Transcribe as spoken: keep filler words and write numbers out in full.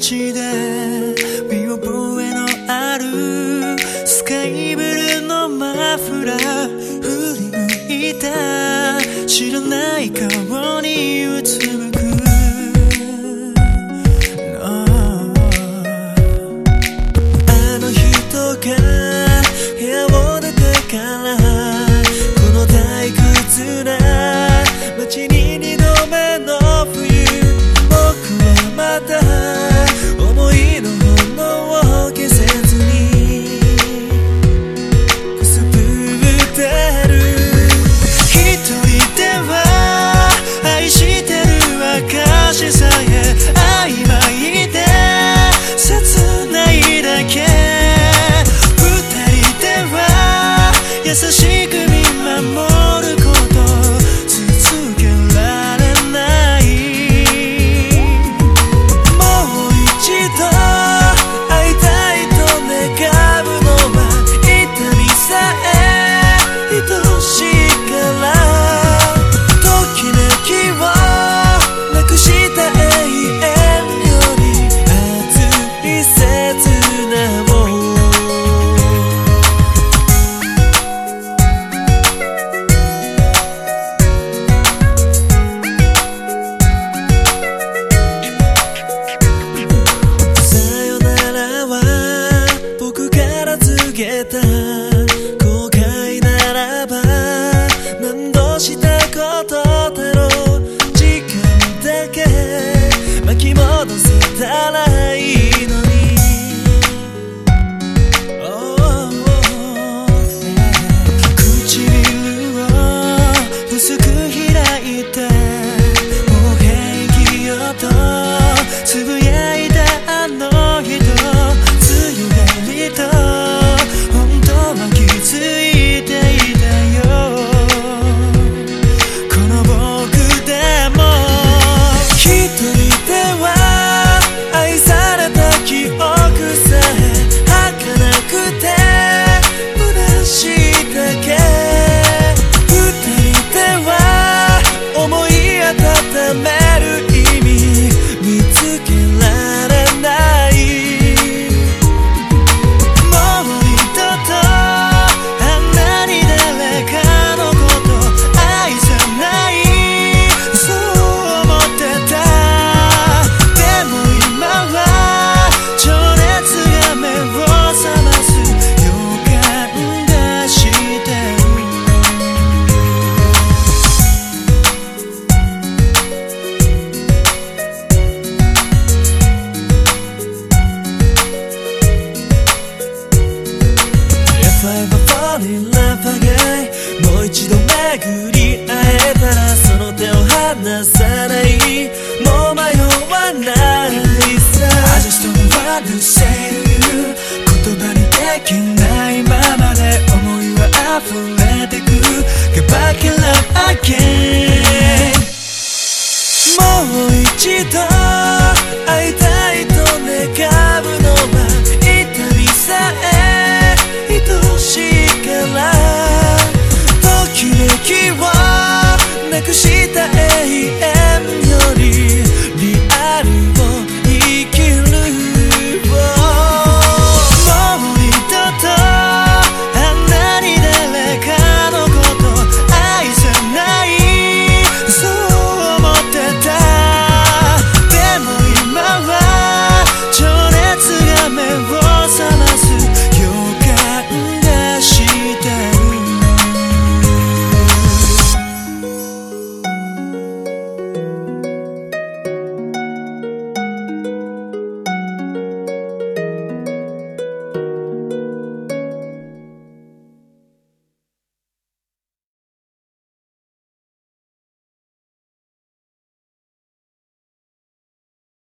街で見覚えのあるスカイブルーのマフラー振り向いた知らない顔にうつむくあの人が部屋を出てからこの退屈な街に二度目の冬僕はまた思いの炎を消せずにくすぶってる一人では愛してる証さえ曖昧で切ないだけ二人では優しく見守ること続けられないもう一度会いたいと願うのは痛みさえ愛しいからときめきをなくした永遠より熱い切なを後悔ならば何度したことだろう時間だけ巻き戻せたらいいのに、oh, 唇を薄く開いてもう平気よとつぶやいたあの人強がりとついていたよこの僕でも一人では愛された記憶さえ儚くて虚しいだけ二人では思い温める意味見つけられないもう一度巡り会えたらその手を離さないもう迷わないさ I just don't wanna say to you 言葉にできないままで思いは溢れてく Get back in love again もう一度